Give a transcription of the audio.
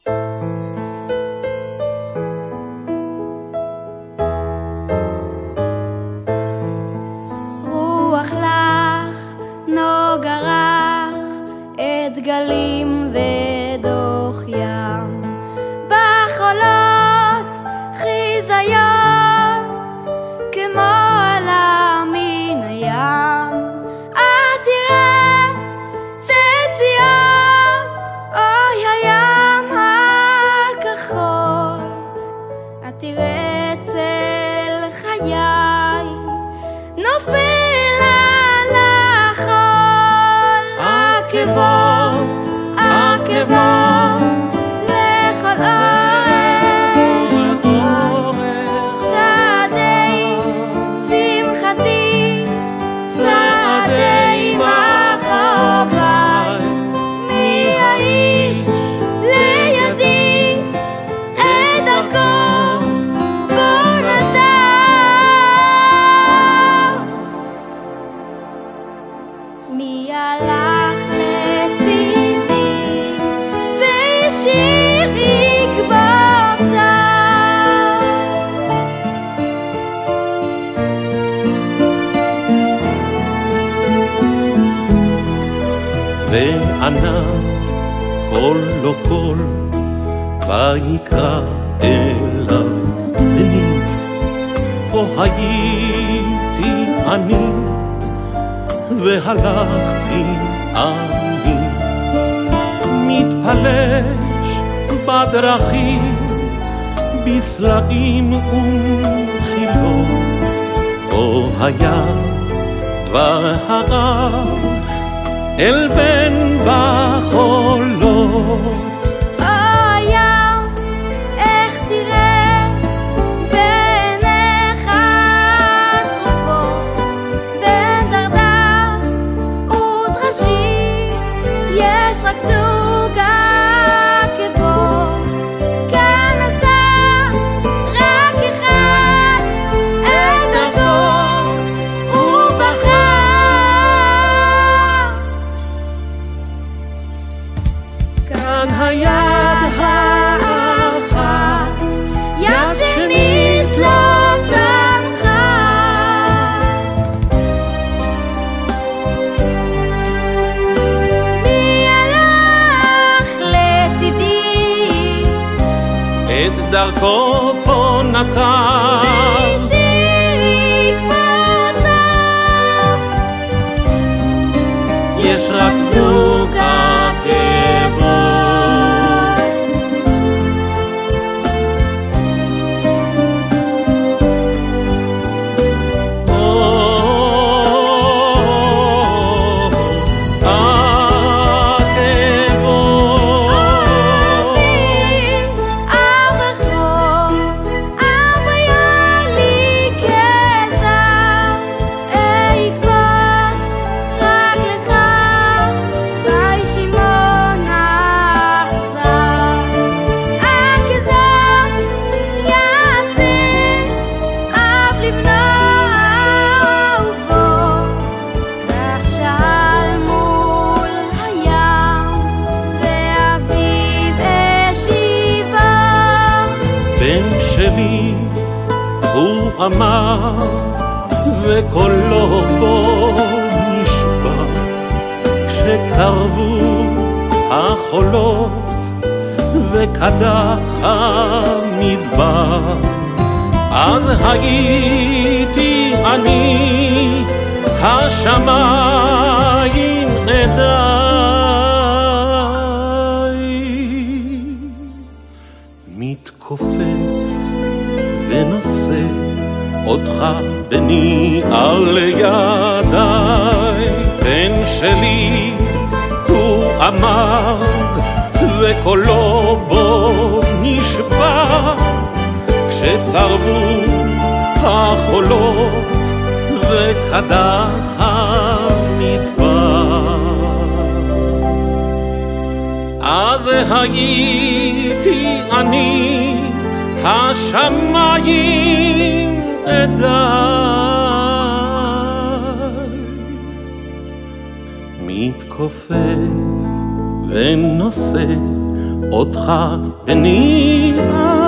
רוח לך נוגה רך את גלים ודוח ים בחולות חיזיון כמו עלה מן הים את תראה צל ציון אוי הים הכחול את תראה צל חיי נופל על החול עקבות עקבות לכל אורך צעדי שמחתי צעדי מחובי מי האיש לידי את דרכו בו נדע מי הלך לצידי ושיר יקבוצה וענה קול לא קול ויקרא אליו בני פה הייתי אני והלכתי אני מתפלש בדרכים בסלעים ומחילות פה היה דבר הרב אל בן בחולות הים איך תראה בעיניך טרופות בין דרדר ודרשים יש רק זוג עקבות כאן אתה רק אחד את דרכו ובחר כאן היד האחת יד שנית לא תנחה מי הלך לצידי את דרכו פה נתן ושיר יקבוצה יש רק זוג עקבות הוא אמר וקולו בו נשבע כשצרבו החולות וקדח המדבר אז הייתי אני השמיים עדיי מתכופף ונושא אותך בני על ידיי בן שלי הוא אמר וקולו בו נשבע כשצרבו החולות וקדח המדבר אז הייתי אני השמיים עדיי מתכופף ונושא אותך בני